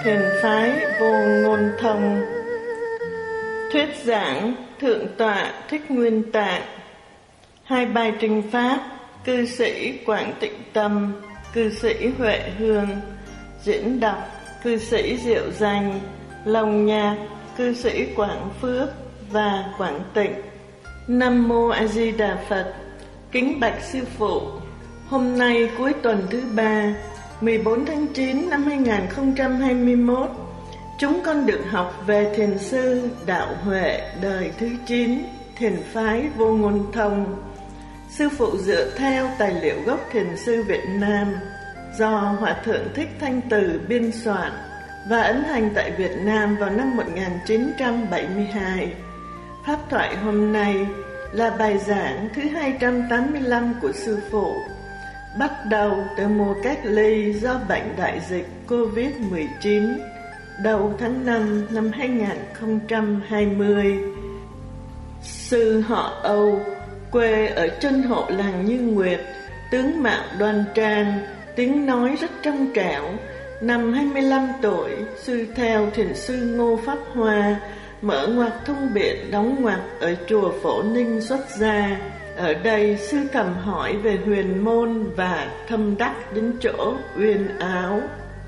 Thiền phái Vô Ngôn Thông. Thuyết giảng Thượng tọa Thích Nguyên Tạng. Hai bài trình pháp: cư sĩ Quảng Tịnh Tâm, cư sĩ Huệ Hương. Diễn đọc cư sĩ Diệu Danh, lồng nhạc cư sĩ Quảng Phước và Quảng Tịnh. Nam Mô A Di Đà Phật. Kính bạch sư phụ, hôm nay cuối tuần thứ 3, 14 tháng 9 năm 2021, chúng con được học về thiền sư Đạo Huệ đời thứ 9, thiền phái Vô Ngôn Thông. Sư phụ dựa theo tài liệu gốc thiền sư Việt Nam do Hòa Thượng Thích Thanh Từ biên soạn và ấn hành tại Việt Nam vào năm 1972. Pháp thoại hôm nay là bài giảng thứ 285 của sư phụ, bắt đầu từ mùa cách ly do bệnh đại dịch COVID-19 đầu tháng 5 năm 2020. Sư họ Âu, quê ở chân hộ làng Như Nguyệt, tướng mạo đoan trang, tiếng nói rất trong trẻo. Năm 25 tuổi, sư theo thiền sư Ngô Pháp Hoa mở ngoặc thông biện đóng ngoặc ở chùa Phổ Ninh xuất gia. Ở đây sư thầm hỏi về huyền môn và thâm đắc đến chỗ uyên áo.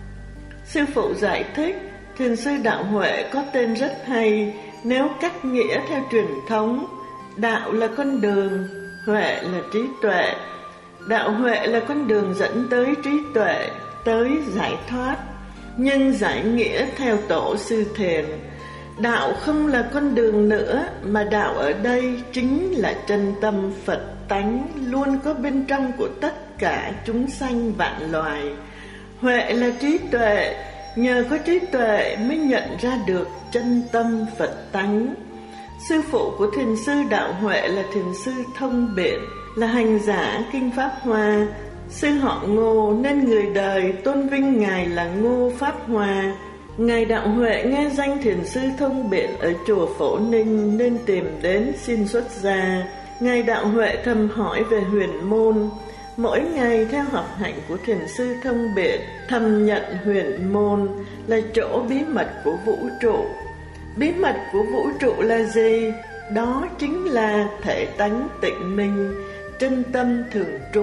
Sư phụ giải thích thiền sư Đạo Huệ có tên rất hay. Nếu cách nghĩa theo truyền thống, đạo là con đường, huệ là trí tuệ. Đạo Huệ là con đường dẫn tới trí tuệ, tới giải thoát. Nhưng giải nghĩa theo tổ sư thiền, đạo không là con đường nữa, mà đạo ở đây chính là chân tâm Phật tánh luôn có bên trong của tất cả chúng sanh vạn loài. Huệ là trí tuệ, nhờ có trí tuệ mới nhận ra được chân tâm Phật tánh. Sư phụ của thiền sư Đạo Huệ là thiền sư Thông Biện, là hành giả Kinh Pháp Hoa. Sư họ Ngô nên người đời tôn vinh ngài là Ngô Pháp Hoa. Ngài Đạo Huệ nghe danh thiền sư Thông Biện ở chùa Phổ Ninh nên tìm đến xin xuất gia. Ngài Đạo Huệ thầm hỏi về huyền môn. Mỗi ngày theo học hạnh của thiền sư Thông Biện, thầm nhận huyền môn là chỗ bí mật của vũ trụ. Bí mật của vũ trụ là gì? Đó chính là thể tánh tịnh minh, chân tâm thường trú.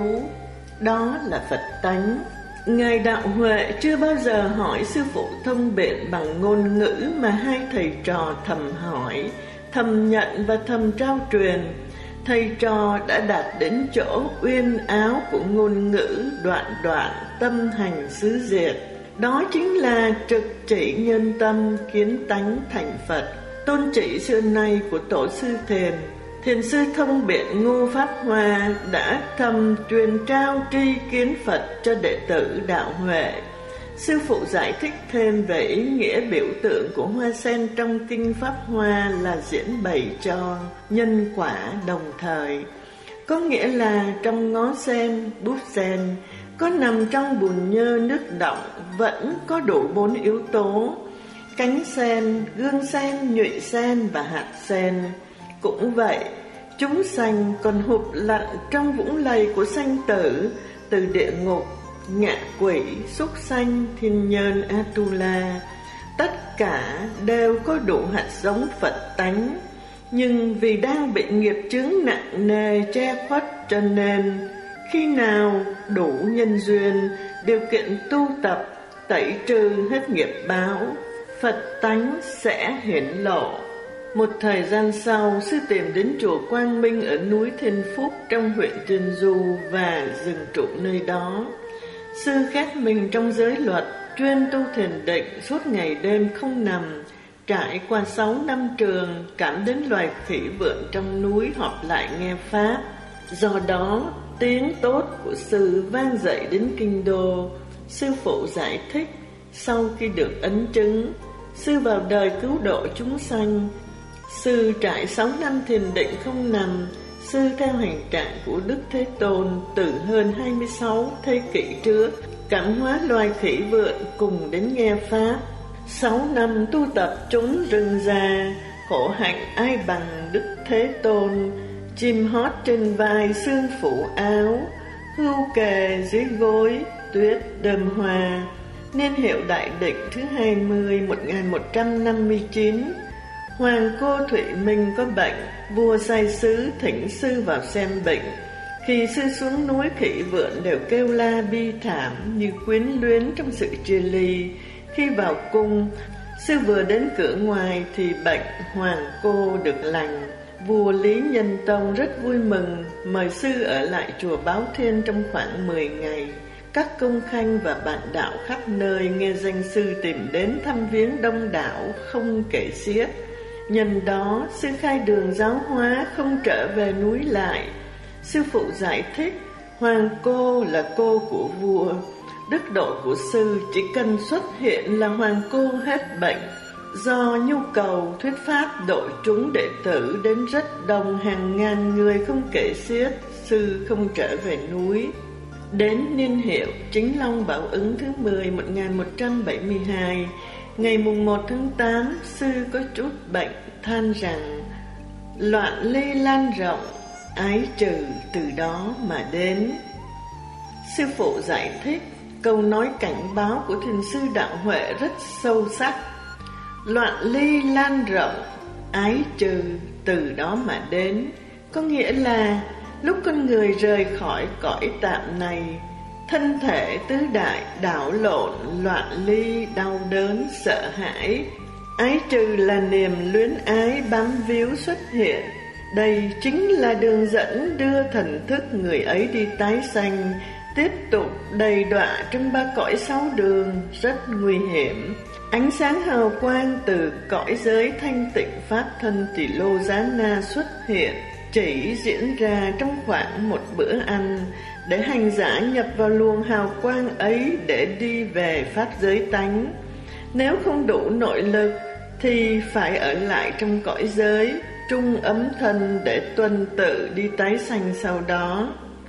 Đó là Phật tánh. Ngài Đạo Huệ chưa bao giờ hỏi sư phụ Thông Biện bằng ngôn ngữ, mà hai thầy trò thầm hỏi, thầm nhận và thầm trao truyền. Thầy trò đã đạt đến chỗ uyên áo của ngôn ngữ, đoạn đoạn tâm hành xứ diệt. Đó chính là trực chỉ nhân tâm, kiến tánh thành Phật. Tôn chỉ xưa nay của tổ sư thiền sư Thông Biện Ngô Pháp Hoa đã thầm truyền trao tri kiến Phật cho đệ tử Đạo Huệ. Sư phụ giải thích thêm về ý nghĩa biểu tượng của hoa sen trong Kinh Pháp Hoa là diễn bày cho nhân quả đồng thời. Có nghĩa là trong ngó sen, bút sen, có nằm trong bùn nhơ nước đọng vẫn có đủ 4 yếu tố: cánh sen, gương sen, nhụy sen và hạt sen. Cũng vậy, chúng sanh còn hụp lặn trong vũng lầy của sanh tử, từ địa ngục, ngạ quỷ, súc sanh, thiên nhân, Atula. Tất cả đều có đủ hạt giống Phật tánh, nhưng vì đang bị nghiệp chướng nặng nề che khuất, cho nên khi nào đủ nhân duyên, điều kiện tu tập, tẩy trừ hết nghiệp báo, Phật tánh sẽ hiển lộ. Một thời gian sau, sư tìm đến chùa Quang Minh ở núi Thiên Phúc trong huyện Tiên Du và dừng trụ nơi đó. Sư khép mình trong giới luật, chuyên tu thiền định, suốt ngày đêm không nằm. Trải qua 6 năm trường, cảm đến loài khỉ vượn trong núi họp lại nghe pháp. Do đó, tiếng tốt của sư vang dậy đến kinh đô. Sư phụ giải thích, sau khi được ấn chứng, sư vào đời cứu độ chúng sanh. Sư trải 6 năm thiền định không nằm. Sư theo hành trạng của Đức Thế Tôn từ hơn 26 thế kỷ trước, cảm hóa loài khỉ vượn cùng đến nghe pháp. 6 năm tu tập trốn rừng già, khổ hạnh ai bằng Đức Thế Tôn. Chim hót trên vai xương phủ áo, hưu kề dưới gối tuyết đơm hoa. niên hiệu Đại Định thứ 20 1159. Hoàng cô Thụy Minh có bệnh, vua sai sứ thỉnh sư vào xem bệnh. Khi sư xuống núi, khỉ vượn đều kêu la bi thảm như quyến luyến trong sự chia ly. Khi vào cung, sư vừa đến cửa ngoài thì bệnh hoàng cô được lành. Vua Lý Nhân Tông rất vui mừng, mời sư ở lại chùa Báo Thiên trong khoảng 10 ngày. Các công khanh và bạn đạo khắp nơi nghe danh sư tìm đến thăm viếng đông đảo không kể xiết. Nhân đó, sư khai đường giáo hóa, không trở về núi lại. Sư phụ giải thích, hoàng cô là cô của vua. Đức độ của sư chỉ cần xuất hiện là hoàng cô hết bệnh. Do nhu cầu thuyết pháp đội chúng đệ tử đến rất đông, hàng ngàn người không kể xiết, sư không trở về núi. Đến niên hiệu Chính Long Bảo Ứng thứ 10 1172, ngày mùng 1 tháng 8, sư có chút bệnh, than rằng loạn ly lan rộng, ái trừ từ đó mà đến. Sư phụ giải thích, câu nói cảnh báo của thiền sư Đạo Huệ rất sâu sắc. Loạn ly lan rộng, ái trừ từ đó mà đến, có nghĩa là lúc con người rời khỏi cõi tạm này, thân thể tứ đại đảo lộn, loạn ly, đau đớn, sợ hãi. Ái trừ là niềm luyến ái bám víu xuất hiện. Đây chính là đường dẫn đưa thần thức người ấy đi tái sanh, tiếp tục đầy đọa trong ba cõi sáu đường, rất nguy hiểm. Ánh sáng hào quang từ cõi giới thanh tịnh pháp thân Tỳ Lô Giá Na xuất hiện, chỉ diễn ra trong khoảng một bữa ăn, để hành giả nhập vào luồng hào quang ấy để đi về pháp giới tánh. Nếu không đủ nội lực thì phải ở lại trong cõi giới trung ấm thân để tuần tự đi tái sanh sau đó.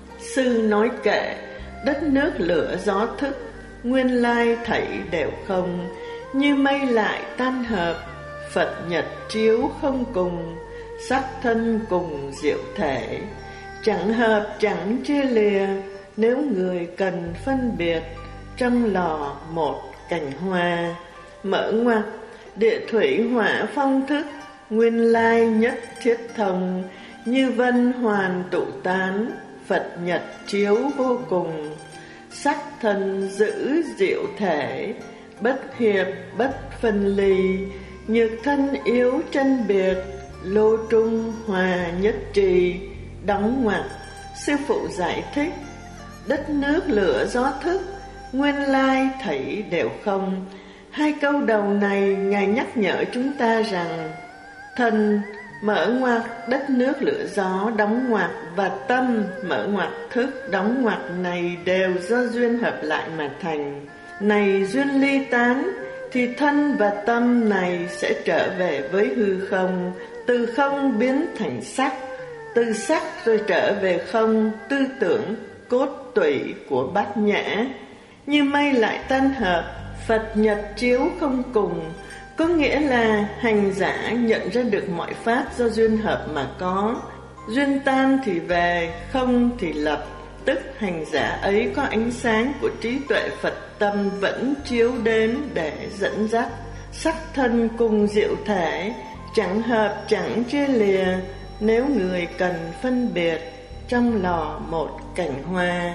Sư nói kệ, đất nước lửa gió thức, nguyên lai thảy đều không, như mây lại tan hợp, Phật nhật chiếu không cùng, sắc thân cùng diệu thể, chẳng hợp chẳng chia lìa. Nếu người cần phân biệt, trong lò một cành hoa. Mở ngoặc, địa thủy hỏa phong thức, nguyên lai nhất thiết thông, như vân hoàn tụ tán, Phật nhật chiếu vô cùng, sắc thân giữ diệu thể, bất hiệp bất phân ly, nhược thân yếu chân biệt, lô trung hòa nhất trì. Đóng ngoặc. Sư phụ giải thích, đất nước lửa gió thức, nguyên lai thảy đều không. Hai câu đầu này Ngài nhắc nhở chúng ta rằng thân mở ngoặc, đất nước lửa gió đóng ngoặc, và tâm mở ngoặc, thức đóng ngoặc này đều do duyên hợp lại mà thành. Này duyên ly tán thì thân và tâm này sẽ trở về với hư không, từ không biến thành sắc, từ sắc rồi trở về không, tư tưởng cốt tủy của bát nhã. Như mây lại tan hợp, Phật nhật chiếu không cùng, có nghĩa là hành giả nhận ra được mọi pháp do duyên hợp mà có. Duyên tan thì về, không thì lập, tức hành giả ấy có ánh sáng của trí tuệ Phật tâm vẫn chiếu đến để dẫn dắt. Sắc thân cùng diệu thể, chẳng hợp chẳng chia lìa. Nếu người cần phân biệt, trong lò một cành hoa.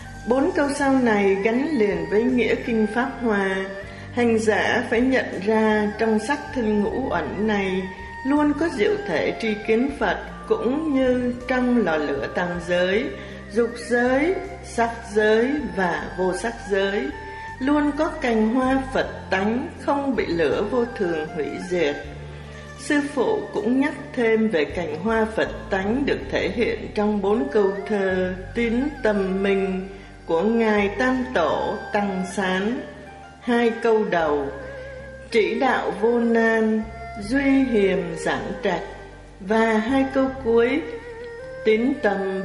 4 câu sau này gắn liền với nghĩa kinh Pháp Hoa. Hành giả phải nhận ra trong sắc thân ngũ uẩn này luôn có diệu thể tri kiến Phật, cũng như trong lò lửa tam giới, dục giới, sắc giới và vô sắc giới, luôn có cành hoa Phật tánh không bị lửa vô thường hủy diệt. Sư phụ cũng nhắc thêm về cành hoa Phật tánh được thể hiện trong 4 câu thơ Tín Tâm Minh của Ngài Tam Tổ Tăng Sán. 2 câu đầu chỉ đạo vô nan, duy hiềm giảng trạch, và 2 câu cuối tín tâm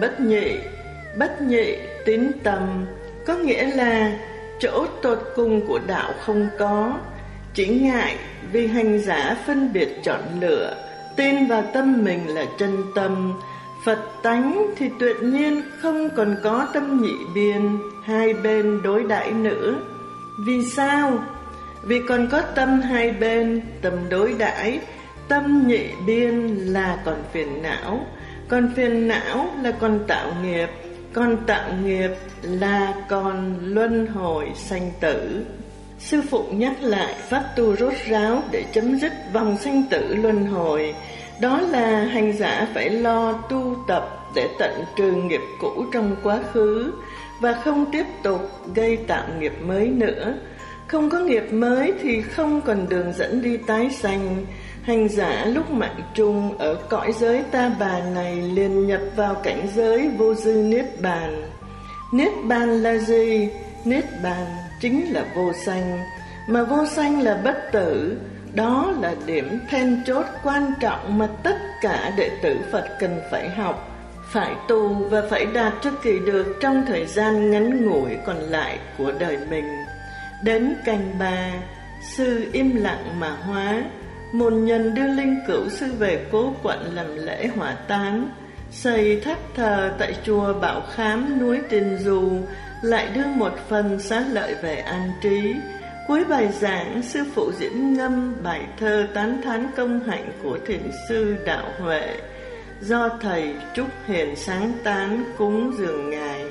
bất nhị tín tâm, có nghĩa là chỗ tột cùng của đạo không có, chỉ ngại vì hành giả phân biệt chọn lựa, tin vào tâm mình là chân tâm. Phật tánh thì tuyệt nhiên không còn có tâm nhị biên, hai bên đối đãi nữa. Vì sao? Vì còn có tâm hai bên, tâm đối đãi. Tâm nhị biên là còn phiền não, còn phiền não là còn tạo nghiệp, còn tạo nghiệp là còn luân hồi sanh tử. Sư phụ nhắc lại pháp tu rốt ráo để chấm dứt vòng sanh tử luân hồi. Đó là hành giả phải lo tu tập để tận trừ nghiệp cũ trong quá khứ và không tiếp tục gây tạo nghiệp mới nữa. Không có nghiệp mới thì không còn đường dẫn đi tái sanh. Hành giả lúc mạng chung ở cõi giới ta bà này liền nhập vào cảnh giới vô dư niết bàn. Niết bàn là gì? Niết bàn chính là vô sanh, mà vô sanh là bất tử. Đó là điểm then chốt quan trọng mà tất cả đệ tử Phật cần phải học, phải tu và phải đạt cho kỳ được trong thời gian ngắn ngủi còn lại của đời mình. Đến canh ba, sư im lặng mà hóa. Môn nhân đưa linh cữu sư về Cố Quận làm lễ hỏa táng, xây tháp thờ tại chùa Bảo Khám núi Tiên Du, lại đưa một phần xá lợi về an trí. Cuối bài giảng, sư phụ diễn ngâm bài thơ tán thán công hạnh của thiền sư Đạo Huệ, do thầy Trúc Hiền sáng tán cúng dường ngài.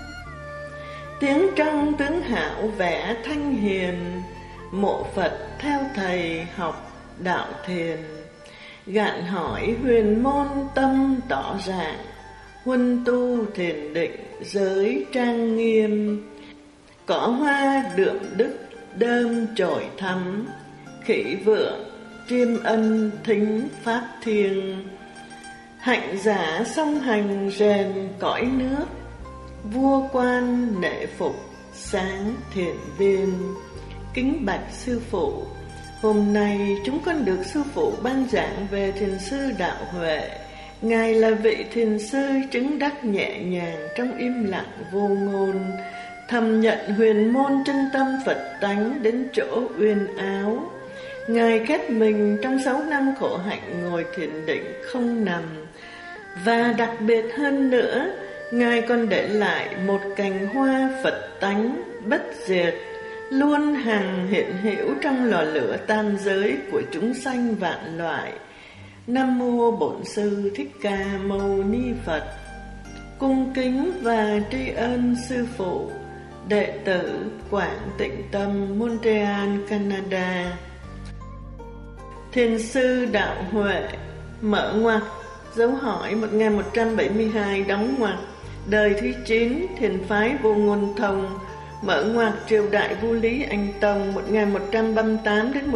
Tiếng trong tướng hảo vẽ thanh hiền, mộ Phật theo thầy học đạo thiền. Gạn hỏi huyền môn tâm tỏ rạng, huân tu thiền định giới trang nghiêm. Cỏ hoa đượm đức đơm trồi thắm, khỉ vượng chiêm ân thính pháp thiêng. Hạnh giả song hành rèn cõi nước, vua quan nể phục sáng thiền viên. Kính bạch sư phụ, hôm nay chúng con được sư phụ ban giảng về thiền sư Đạo Huệ. Ngài là vị thiền sư chứng đắc nhẹ nhàng trong im lặng vô ngôn, thầm nhận huyền môn chân tâm Phật tánh đến chỗ uyên áo. Ngài khép mình trong 6 năm khổ hạnh ngồi thiền định không nằm, và đặc biệt hơn nữa, Ngài còn để lại một cành hoa Phật tánh bất diệt, luôn hằng hiện hữu trong lò lửa tam giới của chúng sanh vạn loại. Nam mô Bổn Sư Thích Ca Mâu Ni Phật. Cung kính và tri ân sư phụ. Đệ tử Quảng Tịnh Tâm, Montreal, Canada. Thiền sư Đạo Huệ, mở ngoặc, dấu hỏi 1172 đóng ngoặc, đời thứ 9, thiền phái Vô Ngôn Thông, mở ngoặc, triều đại Vua Lý Anh Tông 1138 đến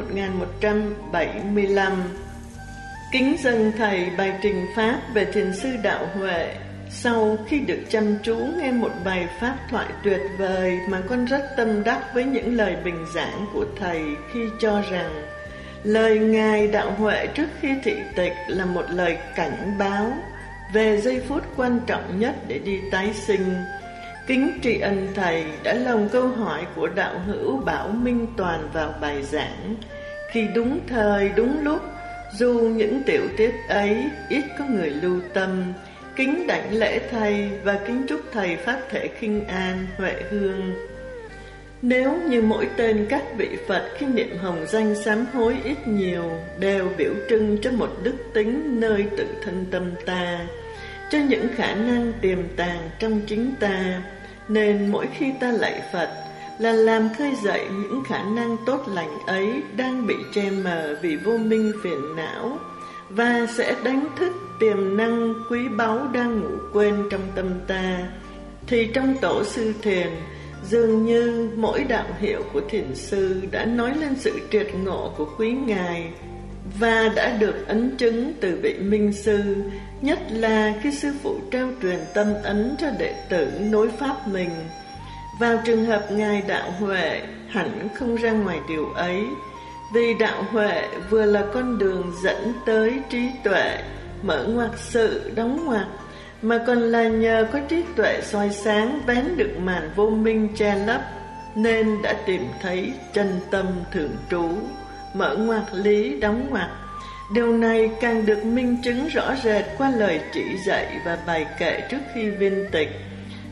1175. Kính dâng thầy bài trình pháp về thiền sư Đạo Huệ. Sau khi được chăm chú nghe một bài pháp thoại tuyệt vời mà con rất tâm đắc với những lời bình giảng của thầy khi cho rằng lời Ngài Đạo Huệ trước khi thị tịch là một lời cảnh báo về giây phút quan trọng nhất để đi tái sinh. Kính tri ân thầy đã lồng câu hỏi của đạo hữu Bảo Minh Toàn vào bài giảng khi đúng thời đúng lúc, dù những tiểu tiết ấy ít có người lưu tâm. Kính đảnh lễ thầy và kính chúc thầy pháp thể khinh an, huệ hương. Nếu như mỗi tên các vị Phật khi niệm hồng danh sám hối ít nhiều đều biểu trưng cho một đức tính nơi tự thân tâm ta, cho những khả năng tiềm tàng trong chính ta, nên mỗi khi ta lạy Phật là làm khơi dậy những khả năng tốt lành ấy đang bị che mờ vì vô minh phiền não, và sẽ đánh thức tiềm năng quý báu đang ngủ quên trong tâm ta. Thì trong tổ sư thiền, dường như mỗi đạo hiệu của thiền sư đã nói lên sự triệt ngộ của quý ngài và đã được ấn chứng từ vị minh sư, nhất là khi sư phụ trao truyền tâm ấn cho đệ tử nối pháp mình. Vào trường hợp ngài Đạo Huệ hẳn không ra ngoài điều ấy, vì Đạo Huệ vừa là con đường dẫn tới trí tuệ, mở ngoặc sự đóng ngoặc, mà còn là nhờ có trí tuệ soi sáng vén được màn vô minh che lấp, nên đã tìm thấy chân tâm thường trú, mở ngoặc lý đóng ngoặc. Điều này càng được minh chứng rõ rệt qua lời chỉ dạy và bài kệ trước khi viên tịch.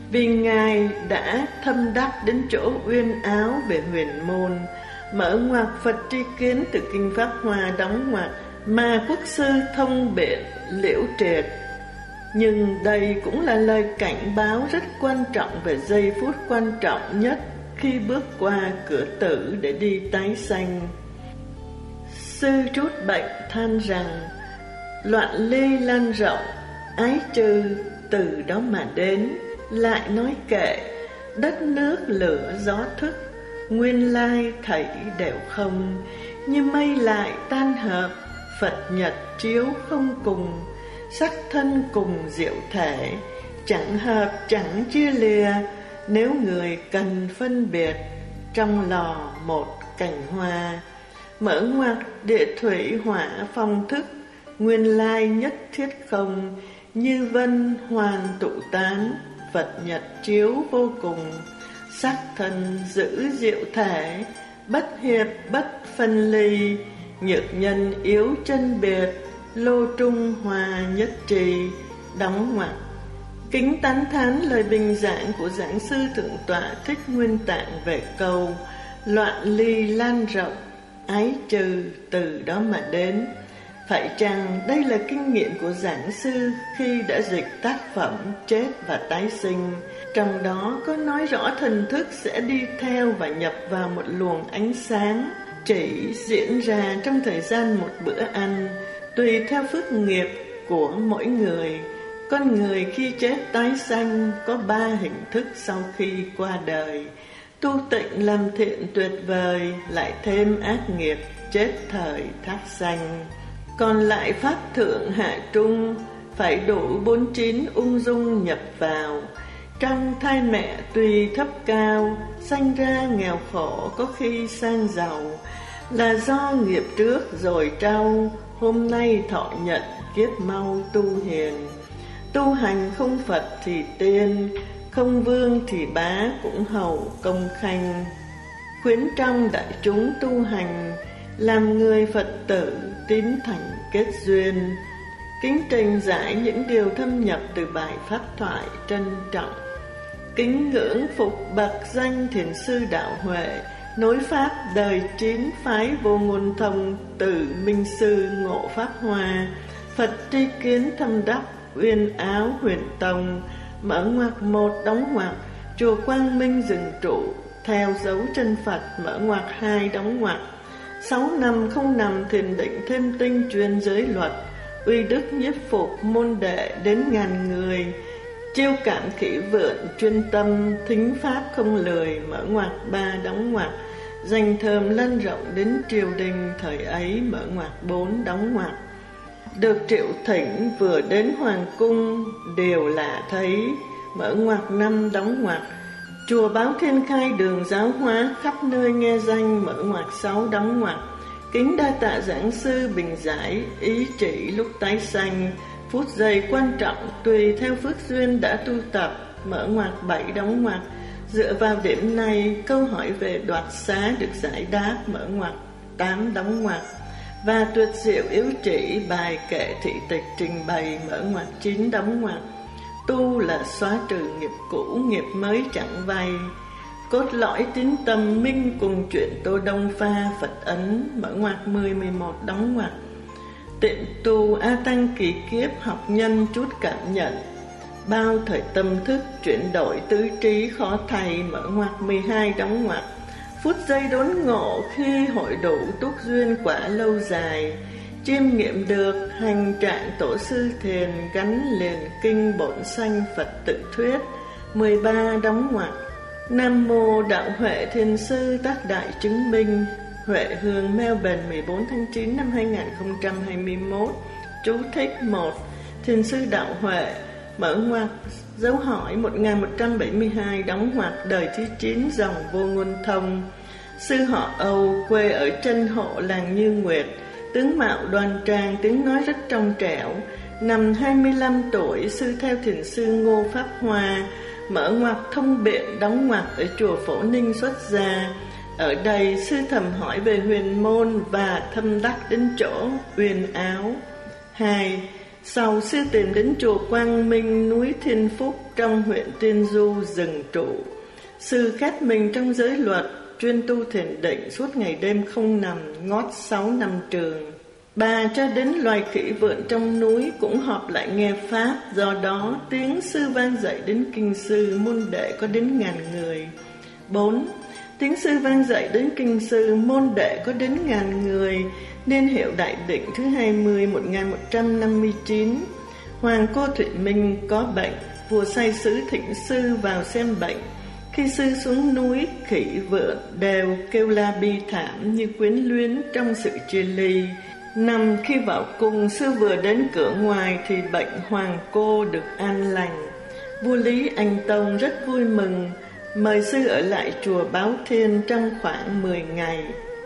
vì Ngài đã thâm đắc đến chỗ uyên áo về huyền môn, mở ngoặc Phật tri kiến từ kinh Pháp Hoa đóng ngoặc mà quốc sư thông biện liễu triệt. Nhưng đây cũng là lời cảnh báo rất quan trọng về giây phút quan trọng nhất khi bước qua cửa tử để đi tái sanh. Sư trút bệnh than rằng loạn ly lan rộng, ái trừ từ đó mà đến. Lại nói kệ đất nước lửa gió thức, nguyên lai thảy đều không. Như mây lại tan hợp, Phật nhật chiếu không cùng. Sắc thân cùng diệu thể, chẳng hợp chẳng chia lìa. Nếu người cần phân biệt, trong lò một cành hoa. Mở ngoặc địa thủy hỏa phong thức, nguyên lai nhất thiết không. Như vân hoàng tụ tán, Phật nhật chiếu vô cùng. Sắc thân giữ diệu thể, bất hiệp bất phân ly. Nhược nhân yếu chân biệt, lô trung hòa nhất trì. Đóng ngoặc. Kính tán thán lời bình giảng của giảng sư Thượng tọa Thích Nguyên Tạng về câu loạn ly lan rộng, ái trừ từ đó mà đến. Phải chăng đây là kinh nghiệm của giảng sư khi đã dịch tác phẩm Chết và Tái Sinh? Trong đó có nói rõ thần thức sẽ đi theo và nhập vào một luồng ánh sáng, chỉ diễn ra trong thời gian một bữa ăn, tùy theo phước nghiệp của mỗi người. Con người khi chết tái sanh có 3 hình thức sau khi qua đời: tu tịnh làm thiện tuyệt vời, lại thêm ác nghiệp, chết thời thác sanh. Còn lại pháp thượng hạ trung, phải đủ 49 ung dung nhập vào. Trong thai mẹ tùy thấp cao, sanh ra nghèo khổ có khi sang giàu, là do nghiệp trước rồi trau, hôm nay thọ nhận kiếp mau tu hiền. Tu hành không Phật thì tiên, không vương thì bá cũng hầu công khanh. Khuyến trong đại chúng tu hành, làm người Phật tử tín thành kết duyên. Kính trình giải những điều thâm nhập từ bài pháp thoại trân trọng. Kính ngưỡng phục bậc danh thiền sư đạo huệ, nối pháp đời 9 phái vô ngôn thông, từ minh sư Ngộ Pháp Hoa. Phật tri kiến thâm đắc, uyên áo huyền tông. Mở ngoặc 1 đóng ngoặc chùa Quang Minh dừng trụ, theo dấu chân Phật. Mở ngoặc 2 đóng ngoặc 6 năm không nằm thiền định thêm tinh chuyên giới luật. Uy đức nhiếp phục môn đệ đến ngàn người, chiêu cảm khỉ vượn chuyên tâm, thính pháp không lười. Mở ngoặc 3 đóng ngoặc danh thơm lan rộng đến triều đình thời ấy. Mở ngoặc 4 đóng ngoặc được triệu thỉnh vừa đến hoàng cung, đều lạ thấy. Mở ngoặc 5 đóng ngoặc chùa Báo Thiên khai đường giáo hóa, khắp nơi nghe danh. Mở ngoặc 6 đóng ngoặc kính đa tạ giảng sư bình giải ý chỉ lúc tái sanh. Phút giây quan trọng tùy theo phước duyên đã tu tập. Mở ngoặc 7 đóng ngoặc dựa vào điểm này, câu hỏi về đoạt xá được giải đáp. Mở ngoặc 8 đóng ngoặc và tuyệt diệu yếu chỉ bài kệ thị tịch trình bày. Mở ngoặc 9 đóng ngoặc tu là xóa trừ nghiệp cũ, nghiệp mới chẳng vay. Cốt lõi tín tâm minh cùng chuyện Tô Đông Pha Phật ấn. Mở ngoặc 10 11 đóng ngoặc tiện tu A Tăng kỳ kiếp, học nhân chút cảm nhận. Bao thời tâm thức chuyển đổi tứ trí khó thầy. Mở ngoặc 12 đóng ngoặc phút giây đốn ngộ khi hội đủ túc duyên quả lâu dài. Chiêm nghiệm được hành trạng tổ sư thiền, gắn liền kinh bổn sanh Phật tự thuyết. 13 đóng ngoặc Nam mô Đạo Huệ Thiền sư tác đại chứng minh. Huệ Hương Melbourne 14 tháng 9 năm 2021. Chú thích 1. Thiền sư Đạo Huệ. Mở ngoặc dấu hỏi 1172 đóng ngoặc đời thứ 9 dòng vô ngôn thông. Sư họ Âu, quê ở Trân Hộ làng Như Nguyệt, tướng mạo đoan trang, tiếng nói rất trong trẻo. Năm 25 tuổi, sư theo thiền sư Ngô Pháp Hoa. Mở ngoặc thông biện đóng ngoặc ở chùa Phổ Ninh xuất gia. Ở đây sư thầm hỏi về huyền môn và thâm đắc đến chỗ uyên áo. 2. Sau sư tìm đến chùa Quang Minh, núi Thiên Phúc trong huyện Tiên Du dừng trụ. Sư khép mình trong giới luật, chuyên tu thiền định, suốt ngày đêm không nằm, ngót 6 năm trường. Bà cho đến loài khỉ vượn trong núi cũng họp lại nghe pháp, do đó tiếng sư vang dậy đến kinh sư, môn đệ có đến 1000 người. 4. Tiếng sư vang dậy đến kinh sư, môn đệ có đến 1000 người. Niên hiệu Đại Định thứ 20 1159. Hoàng Cô Thụy Minh có bệnh, vua sai sứ thỉnh sư vào xem bệnh. Khi sư xuống núi, khỉ vượn đều kêu la bi thảm như quyến luyến trong sự chia ly. Năm khi vào cung, sư vừa đến cửa ngoài thì bệnh Hoàng Cô được an lành. Vua Lý Anh Tông rất vui mừng, mời sư ở lại chùa Báo Thiên trong khoảng 10 ngày.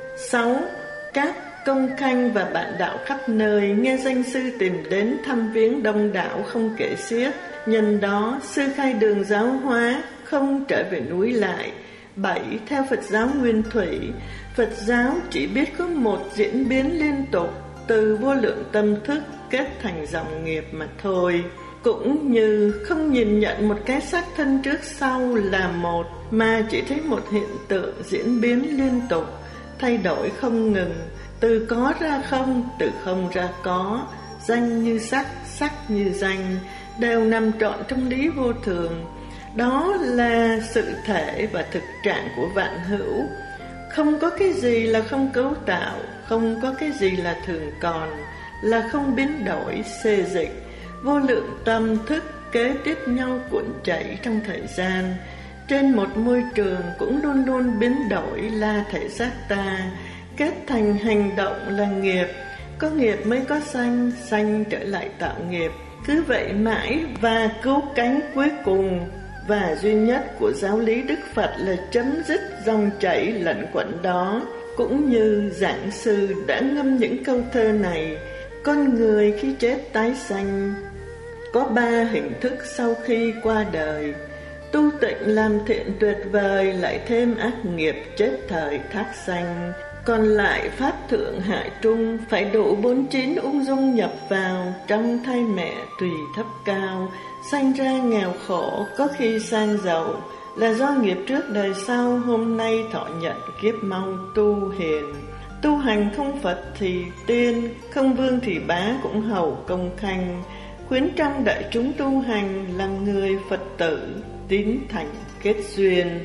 6. Các công khanh và bạn đạo khắp nơi nghe danh sư tìm đến thăm viếng đông đảo không kể xiết. Nhân đó, sư khai đường giáo hóa, không trở về núi lại. 7. Theo Phật giáo Nguyên Thủy, Phật giáo chỉ biết có một diễn biến liên tục từ vô lượng tâm thức kết thành dòng nghiệp mà thôi. Cũng như không nhìn nhận một cái xác thân trước sau là một, mà chỉ thấy một hiện tượng diễn biến liên tục, thay đổi không ngừng, từ có ra không, từ không ra có, danh như sắc, sắc như danh, đều nằm trọn trong lý vô thường. Đó là sự thể và thực trạng của vạn hữu. Không có cái gì là không cấu tạo, không có cái gì là thường còn, là không biến đổi, xê dịch. Vô lượng tâm thức kế tiếp nhau cuộn chảy trong thời gian. Trên một môi trường cũng luôn luôn biến đổi là thể xác ta, kết thành hành động là nghiệp. Có nghiệp mới có sanh, sanh trở lại tạo nghiệp. Cứ vậy mãi, và cứu cánh cuối cùng và duy nhất của giáo lý Đức Phật là chấm dứt dòng chảy lẩn quẩn đó. Cũng như giảng sư đã ngâm những câu thơ này: con người khi chết tái sanh, có 3 hình thức sau khi qua đời. Tu tịnh làm thiện tuyệt vời, lại thêm ác nghiệp chết thời thác sanh. Còn lại pháp thượng hạ trung, phải độ 49 ung dung nhập vào. Trong thai mẹ tùy thấp cao, sanh ra nghèo khổ, có khi sang giàu, là do nghiệp trước đời sau. Hôm nay thọ nhận kiếp mau tu hiền. Tu hành không Phật thì tiên, không vương thì bá, cũng hầu công khanh. Khuyến trong đại chúng tu hành, làm người Phật tử tín thành kết duyên.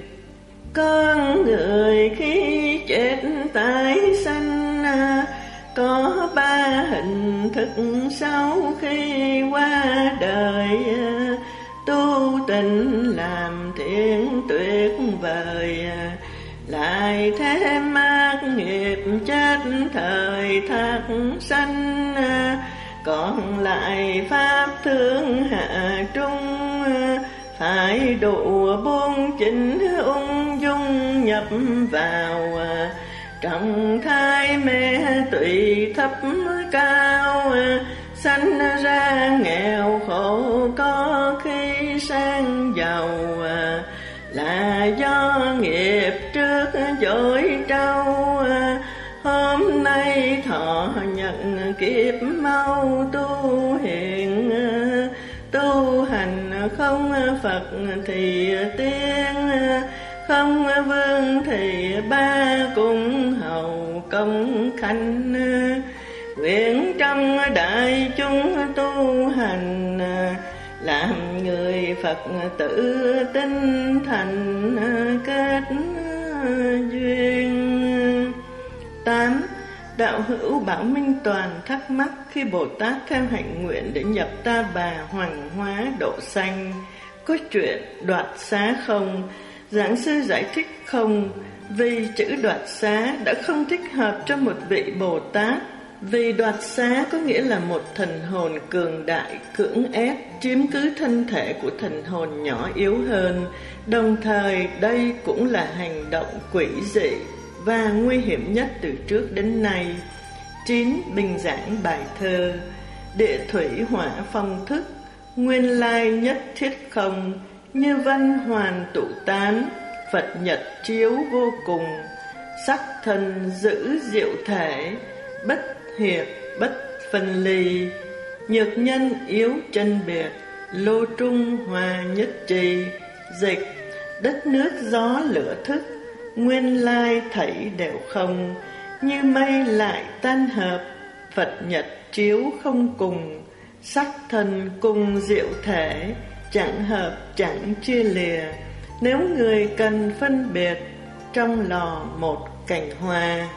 Con người khi chết tái sanh, có 3 hình thức sau khi qua đời. Tu tình làm thiện tuyệt vời, lại thêm ác nghiệp chết thời thác sanh. Còn lại pháp thương hạ trung, phải độ 49 ung dung nhập vào. Trong thai mẹ tùy thấp cao, sanh ra nghèo khổ, có khi sang giàu, là do nghiệp trước dối trâu. Hôm nay thọ nhận kiếp mau tu hiền, tu hành không Phật thì tiên, không vương thì ba, cùng hầu công khanh. Nguyện trong đại chúng tu hành, làm người Phật tử tinh thành kết duyên. 8. Đạo hữu Bảo Minh Toàn thắc mắc: khi Bồ Tát theo hạnh nguyện để nhập Ta Bà hoàng hóa độ sanh, có chuyện đoạt xá không? Giảng sư giải thích không, vì chữ đoạt xá đã không thích hợp cho một vị Bồ Tát. Vì đoạt xá có nghĩa là một thần hồn cường đại cưỡng ép chiếm cứ thân thể của thần hồn nhỏ yếu hơn. Đồng thời đây cũng là hành động quỷ dị và nguy hiểm nhất từ trước đến nay. 9. Bình giảng bài thơ: địa thủy hỏa phong thức, nguyên lai nhất thiết không, như văn hoàn tụ tán, Phật nhật chiếu vô cùng, sắc thân giữ diệu thể, bất hiệp bất phân ly. Nhược nhân yếu chân biệt, lô trung hòa nhất trì. Dịch: đất nước gió lửa thức, nguyên lai thảy đều không. Như mây lại tan hợp, Phật nhật chiếu không cùng. Sắc thân cùng diệu thể, chẳng hợp chẳng chia lìa. Nếu người cần phân biệt, trong lò một cảnh hoa.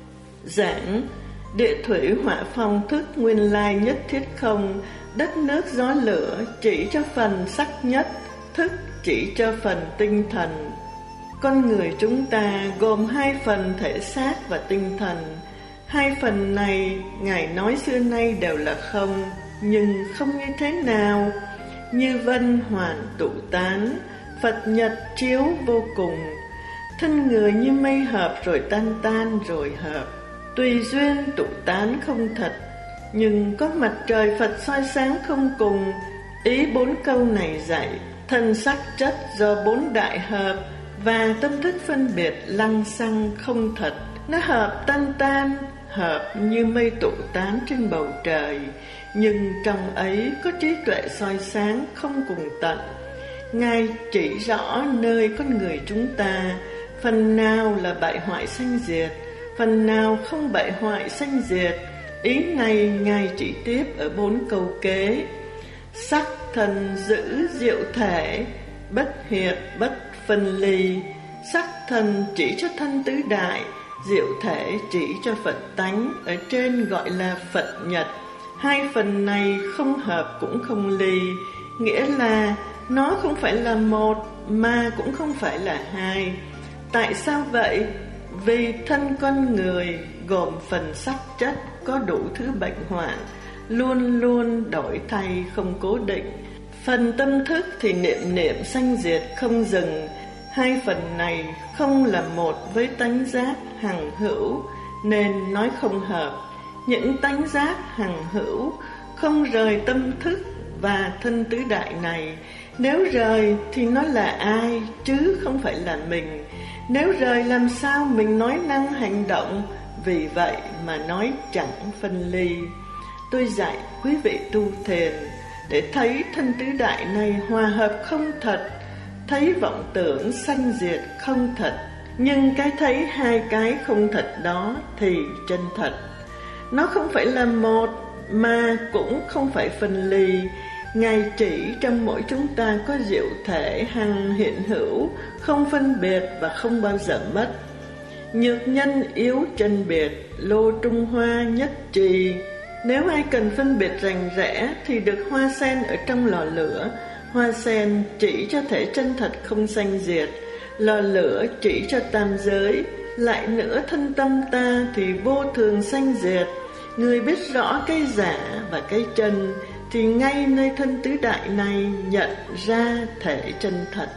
Giảng: địa thủy hỏa phong thức nguyên lai nhất thiết không. Đất nước gió lửa chỉ cho phần sắc nhất, thức chỉ cho phần tinh thần. Con người chúng ta gồm hai phần thể xác và tinh thần. Hai phần này Ngài nói xưa nay đều là không, nhưng không như thế nào. Như vân hoàn tụ tán, Phật nhật chiếu vô cùng. Thân người như mây hợp rồi tan tan rồi hợp, tùy duyên tụ tán không thật. Nhưng có mặt trời Phật soi sáng không cùng. Ý 4 câu này dạy thân sắc chất do 4 đại hợp, và tâm thức phân biệt lăng xăng không thật. Nó hợp tan tan, hợp như mây tụ tán trên bầu trời, nhưng trong ấy có trí tuệ soi sáng không cùng tận. Ngài chỉ rõ nơi con người chúng ta, phần nào là bại hoại sanh diệt, phần nào không bại hoại sanh diệt. Ý này Ngài chỉ tiếp ở 4 câu kế. Sắc thân giữ diệu thể, bất hiệp bất phân ly. Sắc thân chỉ cho thân tứ đại, diệu thể chỉ cho Phật tánh, ở trên gọi là Phật nhật. Hai phần này không hợp cũng không ly, nghĩa là nó không phải là một mà cũng không phải là hai. Tại sao vậy? Vì thân con người gồm phần sắc chất có đủ thứ bệnh hoạn, luôn luôn đổi thay không cố định. Phần tâm thức thì niệm niệm sanh diệt không dừng. Hai phần này không là một với tánh giác hằng hữu, nên nói không hợp. Những tánh giác hằng hữu không rời tâm thức và thân tứ đại này. Nếu rời thì nó là ai chứ không phải là mình. Nếu rời làm sao mình nói năng hành động. Vì vậy mà nói chẳng phân ly. Tôi dạy quý vị tu thiền để thấy thân tứ đại này hòa hợp không thật, thấy vọng tưởng sanh diệt không thật. Nhưng cái thấy hai cái không thật đó thì chân thật. Nó không phải là một mà cũng không phải phân ly. Ngài chỉ trong mỗi chúng ta có diệu thể hằng hiện hữu, không phân biệt và không bao giờ mất. Nhược nhân yếu chân biệt, lô trung hoa nhất trì. Nếu ai cần phân biệt rành rẽ thì được hoa sen ở trong lò lửa. Hoa sen chỉ cho thể chân thật không sanh diệt, lò lửa chỉ cho tam giới. Lại nữa thân tâm ta thì vô thường sanh diệt. Người biết rõ cái giả và cái chân thì ngay nơi thân tứ đại này nhận ra thể chân thật.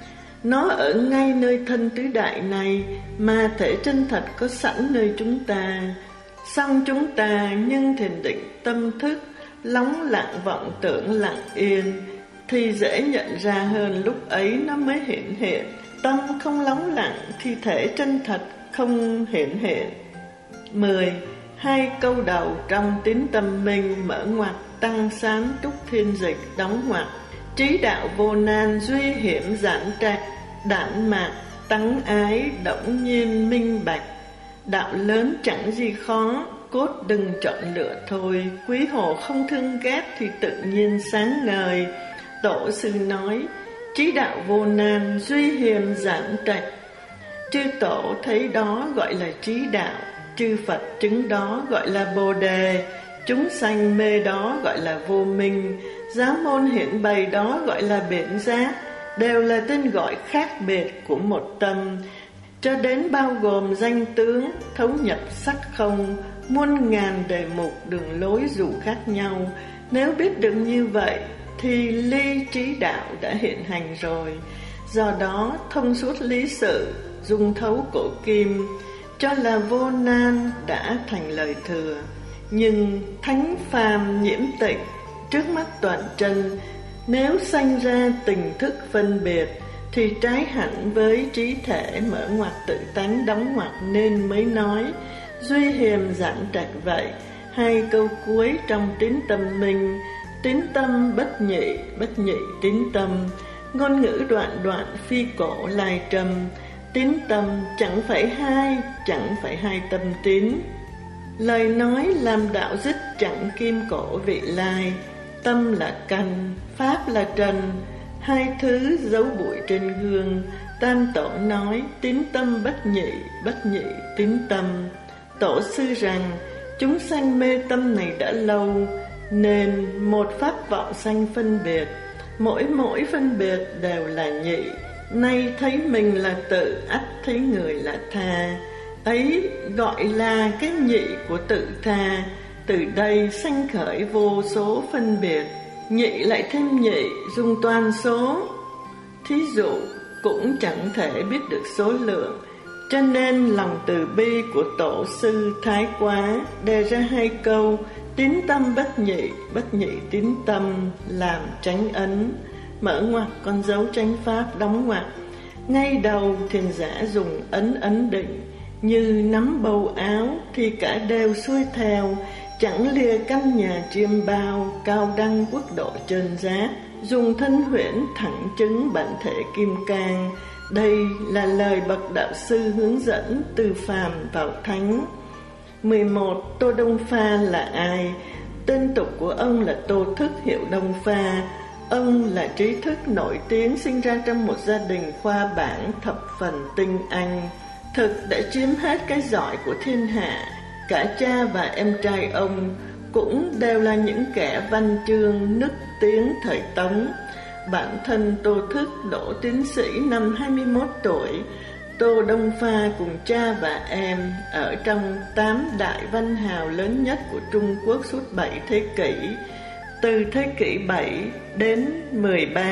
Nó ở ngay nơi thân tứ đại này mà thể chân thật có sẵn nơi chúng ta. Xong chúng ta nhưng thiền định tâm thức lắng lặng vọng tưởng lặng yên thì dễ nhận ra hơn, lúc ấy nó mới hiện hiện. Tâm không lắng lặng thì thể chân thật không hiện hiện. 10. Hai câu đầu trong tín tâm minh mở ngoặt tăng sán trúc thiên dịch đóng ngoặt. Trí đạo vô nan duy hiểm giản trạch, đản mạc tắng ái động nhiên minh bạch. Đạo lớn chẳng gì khó, cốt đừng chọn lựa thôi. Quý hồ không thương ghét thì tự nhiên sáng ngời. Tổ sư nói trí đạo vô nan duy hiểm giản trạch. Chư tổ thấy đó gọi là trí đạo, chư Phật chứng đó gọi là Bồ Đề, chúng sanh mê đó gọi là vô minh, giáo môn hiện bày đó gọi là biện giác, đều là tên gọi khác biệt của một tâm, cho đến bao gồm danh tướng, thấu nhập sắc không, muôn ngàn đề mục đường lối dù khác nhau. Nếu biết được như vậy thì ly trí đạo đã hiện hành rồi. Do đó thông suốt lý sự, dung thấu cổ kim, cho là vô nan đã thành lời thừa. Nhưng thánh phàm nhiễm tịnh, trước mắt toàn chân, nếu sanh ra tình thức phân biệt thì trái hẳn với trí thể mở ngoặt tự tánh đóng ngoặt, nên mới nói duy hiềm giản trạch vậy. hai câu cuối trong tín tâm minh: tín tâm bất nhị tín tâm. Ngôn ngữ đoạn đoạn phi cổ lai trầm, tín tâm chẳng phải hai tâm tín. Lời nói làm đạo dứt chẳng kim cổ vị lai, tâm là căn, pháp là trần, hai thứ dấu bụi trên gương. Tam tổ nói tín tâm bất nhị tín tâm. Tổ sư rằng chúng sanh mê tâm này đã lâu, nên một pháp vọng sanh phân biệt, mỗi phân biệt đều là nhị. Nay thấy mình là tự, ắt thấy người là tha, ấy gọi là cái nhị của tự tha. Từ đây sanh khởi vô số phân biệt, nhị lại thêm nhị dùng toàn số, thí dụ cũng chẳng thể biết được số lượng. Cho nên lòng từ bi của tổ sư thái quá, đề ra hai câu tín tâm bất nhị tín tâm làm chánh ấn. Mở ngoặc con dấu chánh pháp đóng ngoặc. Ngay đầu thiền giả dùng ấn định, như nắm bầu áo thì cả đều xuôi theo, chẳng lìa căn nhà chiêm bao, cao đăng quốc độ trơn giác. Dùng thân huyễn thẳng chứng bản thể kim cang. Đây là lời bậc đạo sư hướng dẫn từ phàm vào thánh. 11. Tô Đông Pha là ai? Tên tục của ông là Tô Thức hiệu Đông Pha. Ông là trí thức nổi tiếng, sinh ra trong một gia đình khoa bảng thập phần tinh anh, thực đã chiếm hết cái giỏi của thiên hạ. Cả cha và em trai ông cũng đều là những kẻ văn chương nức tiếng thời Tống. Bản thân Tô Thức đỗ tiến sĩ năm 21 tuổi. Tô Đông Pha cùng cha và em ở trong 8 đại văn hào lớn nhất của Trung Quốc suốt 7 thế kỷ, từ thế kỷ 7 đến 13.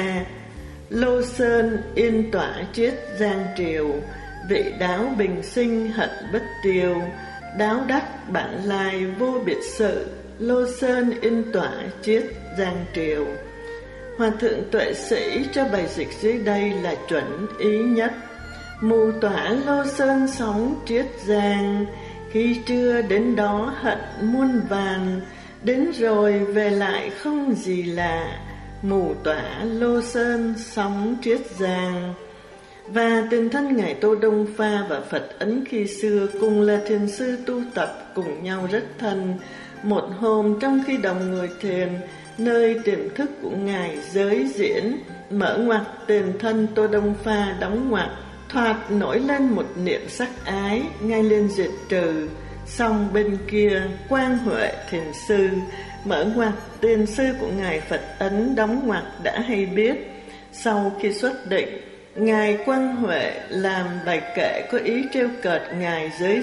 Lô Sơn yên tỏa triết giang triều, vị đáo bình sinh hận bất tiêu, đáo đắc bản lai vô biệt sự. Lô Sơn yên tỏa triết giang triều. Hòa thượng Tuệ Sĩ cho bài dịch dưới đây là chuẩn ý nhất. Mù tỏa Lô Sơn sóng triết giang, khi chưa đến đó hận muôn vàn, đến rồi về lại không gì lạ. Mù tỏa Lô Sơn sóng triết giang. Và tiền thân Ngài Tô Đông Pha và Phật Ấn khi xưa cùng là thiền sư tu tập cùng nhau rất thân. Một hôm trong khi đồng người thiền, nơi tiềm thức của Ngài giới diễn, mở ngoặc tiền thân Tô Đông Pha đóng ngoặc, thoạt nổi lên một niệm sắc ái, Ngài liền diệt trừ. Xong bên kia Quang Huệ thiền sư, mở ngoặc tiền sư của Ngài Phật Ấn đóng ngoặc đã hay biết. Sau khi xuất định, Ngài Quang Huệ làm bài kệ có ý trêu cợt Ngài giới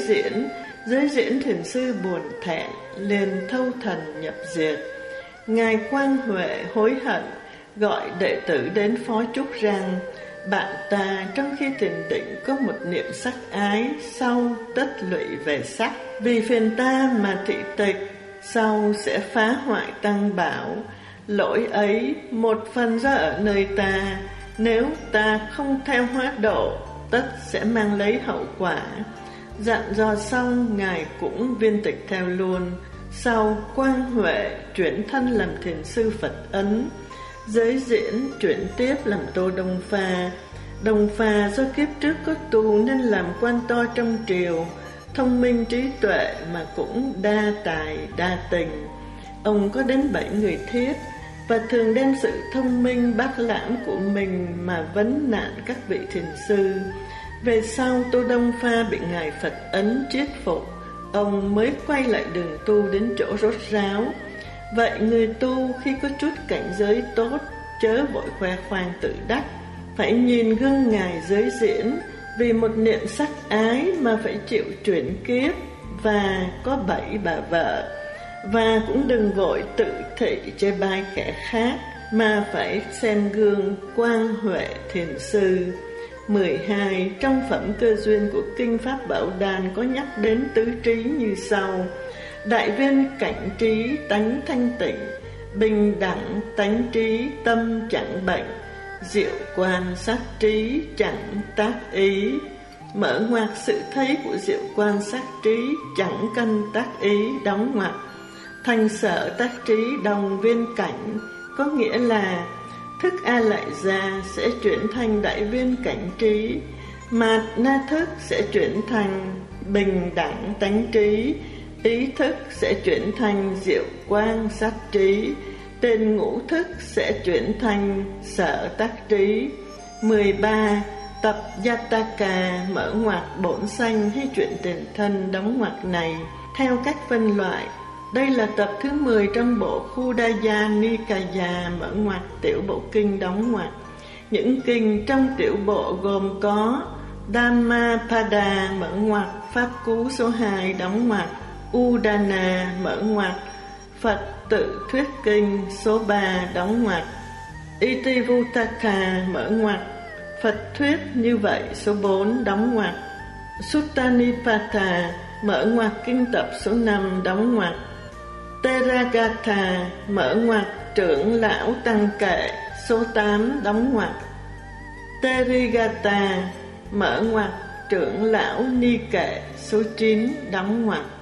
diễn thiền sư buồn thẹn, liền thâu thần nhập diệt. Ngài Quang Huệ hối hận, gọi đệ tử đến phó chúc rằng: bạn ta trong khi thiền định có một niệm sắc ái, sau tất lụy về sắc, vì phiền ta mà thị tịch, sau sẽ phá hoại tăng bảo. Lỗi ấy một phần ra ở nơi ta, nếu ta không theo hóa độ, tất sẽ mang lấy hậu quả. Dặn dò xong, Ngài cũng viên tịch theo luôn. Sau Quang Huệ chuyển thân làm thiền sư Phật Ấn, giới diễn chuyển tiếp làm Tô Đông Pha. Đông Pha do kiếp trước có tu nên làm quan to trong triều, thông minh trí tuệ mà cũng đa tài đa tình. Ông có đến 7 người thiếp và thường đem sự thông minh bác lãm của mình mà vấn nạn các vị thiền sư. Về sau Tô Đông Pha bị Ngài Phật Ấn triết phục, ông mới quay lại đường tu đến chỗ rốt ráo. Vậy người tu khi có chút cảnh giới tốt, chớ vội khoe khoang tự đắc, phải nhìn gương Ngài giới diễn, vì một niệm sắc ái mà phải chịu chuyển kiếp và có 7 bà vợ. Và cũng đừng vội tự thị chê bai kẻ khác, mà phải xem gương Quang Huệ thiền sư. 12. Trong phẩm cơ duyên của Kinh Pháp Bảo Đàn có nhắc đến tứ trí như sau: đại viên cảnh trí tánh thanh tịnh, bình đẳng tánh trí tâm chẳng bệnh, diệu quan sát trí chẳng tác ý. Mở ngoặc sự thấy của diệu quan sát trí chẳng căn tác ý đóng ngoặc. thành sở tác trí đồng viên cảnh, có nghĩa là thức A lại gia sẽ chuyển thành đại viên cảnh trí, mà na thức sẽ chuyển thành bình đẳng tánh trí, ý thức sẽ chuyển thành diệu quang sát trí, tên ngũ thức sẽ chuyển thành sở tác trí. 13. Tập Yataka mở ngoặc bổn sanh hay chuyện tiền thân đóng ngoặc này theo cách phân loại. Đây là tập thứ 10 trong bộ Khuddaya Nikaya mở ngoặc tiểu bộ kinh đóng ngoặc. Những kinh trong tiểu bộ gồm có Dhammapada mở ngoặc pháp cú số 2 đóng ngoặc, Udana mở ngoặc Phật tự thuyết kinh số 3 đóng ngoặc, Itivuttaka mở ngoặc Phật thuyết như vậy số 4 đóng ngoặc, Suttanipata mở ngoặc kinh tập số 5 đóng ngoặc, Theragatha mở ngoặc trưởng lão tăng kệ số 8 đóng ngoặc, Terigata mở ngoặc trưởng lão ni kệ số 9 đóng ngoặc.